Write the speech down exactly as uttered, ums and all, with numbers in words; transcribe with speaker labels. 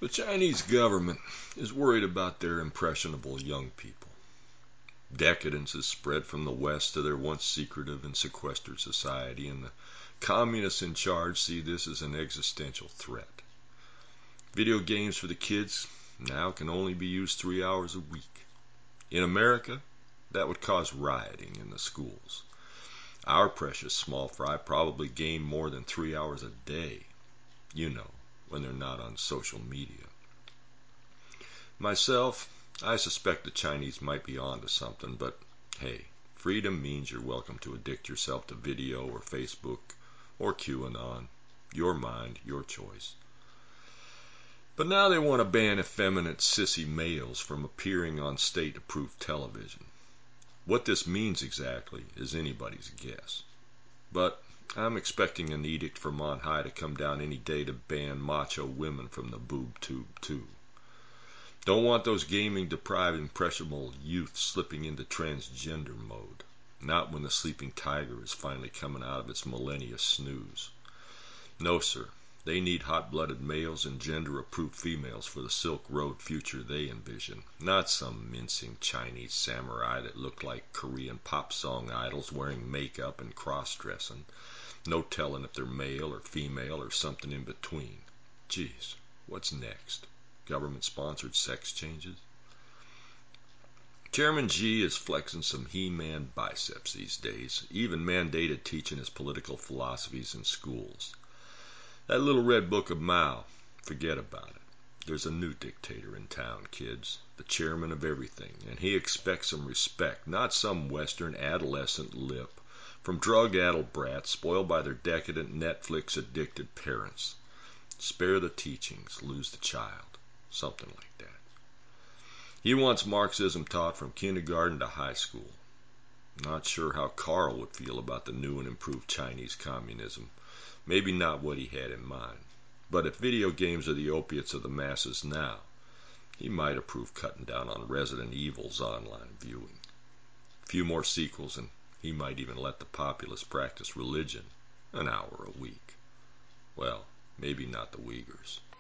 Speaker 1: The Chinese government is worried about their impressionable young people. Decadence has spread from the West to their once secretive and sequestered society, and the communists in charge see this as an existential threat. Video games for the kids now can only be used three hours a week. In America, that would cause rioting in the schools. Our precious small fry probably game more than three hours a day, you know, when they're not on social media. Myself, I suspect the Chinese might be onto something, but hey, freedom means you're welcome to addict yourself to video or Facebook or QAnon. Your mind, your choice. But now they want to ban effeminate sissy males from appearing on state-approved television. What this means exactly is anybody's guess. But I'm expecting an edict from on high to come down any day to ban macho women from the boob tube too. Don't want those gaming-deprived, impressionable youth slipping into transgender mode. Not when the sleeping tiger is finally coming out of its millennia snooze. No, sir. They need hot-blooded males and gender-approved females for the Silk Road future they envision. Not some mincing Chinese samurai that look like Korean pop song idols wearing makeup and cross-dressing. No telling if they're male or female or something in between. Geez, what's next? Government-sponsored sex changes? Chairman Xi is flexing some He-Man biceps these days, even mandated teaching his political philosophies in schools. That little red book of Mao, forget about it. There's a new dictator in town, kids, the chairman of everything, and he expects some respect, not some Western adolescent lip from drug-addled brats spoiled by their decadent Netflix-addicted parents. Spare the teachings, lose the child, something like that. He wants Marxism taught from kindergarten to high school. Not sure how Carl would feel about the new and improved Chinese communism. Maybe not what he had in mind. But if video games are the opiates of the masses now, he might approve cutting down on Resident Evil's online viewing. A few more sequels, and he might even let the populace practice religion an hour a week. Well, maybe not the Uyghurs.